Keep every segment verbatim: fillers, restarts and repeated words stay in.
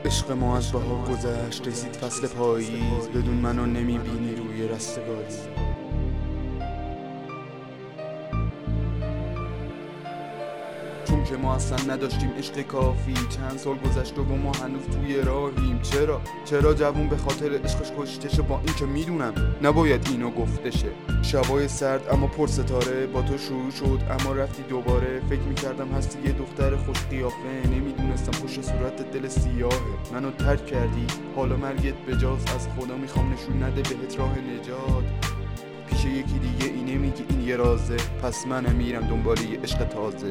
عشق ما از بهار گذشت، رسید فصل پاییز، بدون منو نمیبینی روی رستگاری. چون که ما اصلا نداشتیم عشق کافی، چند سال گذشته و ما هنوز توی راهیم. چرا؟ چرا جوون به خاطر عشقش کشتشه، با این که میدونم نباید اینو گفتشه. شبای سرد اما پر ستاره با تو شروع شد اما رفتی دوباره. فکر میکردم هستی یه دختر خوش قیافه، نمیدونستم پشت صورت دل سیاهه. منو ترک کردی، حالا مرگت بجاست، از خدا میخوام نشون نده بهت راه نجات. پیش یکی دیگه ای نمیگی این یه رازه، پس من میرم دنبال یه عشق تازه.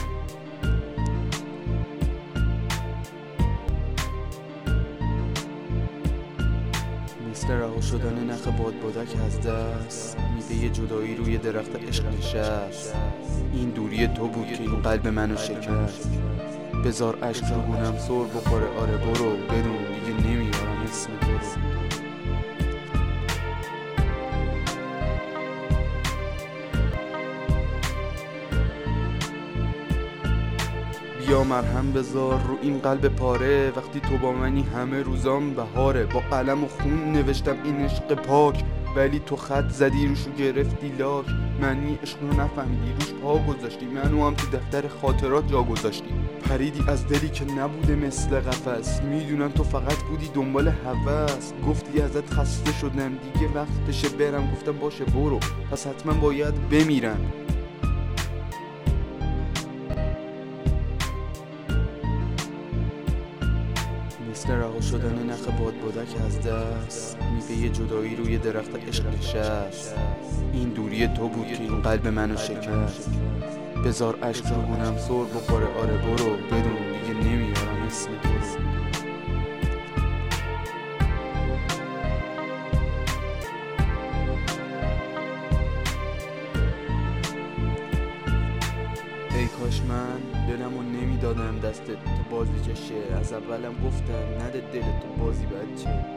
مثل رها شدن نخ بادبادک از دست، میوه جدایی روی درخت عشق نشست. این دوری تو بود که این قلب منو شکست. بذار عشق رو گونم سر بخوره، آره برو، بدون دیگه نمیارم اسم تو رو. بیا مرهم بذار رو این قلب پاره، وقتی تو با منی همه روزام بهاره. با قلم و خون نوشتم این عشق پاک، ولی تو خط زدی روشو گرفتی لاک. معنی عشق رو نفهمیدی، روش پا گذاشتی، منو هم تو دفتر خاطرات جا گذاشتی. پریدی از دلی که نبوده مثل قفس، میدونم تو فقط بودی دنبال هوس. گفتی ازت خسته شدم دیگه وقتشه برم، گفتم باشه برو، پس حتما باید بمیرم. مثل رها شدن نخ بادبادک از دست، میوه جدایی روی درخت عشق نشست. این دوری تو بود که این قلب منو شکست. بذار عشق رو گونم سر بخوره، آره برو، بدون دیگه نمیارم اسم تو رو. ای کاش من دلمو نمیدادم دستت تو بازی کشه. از اولم گفتم نده دل تو بازی بچه.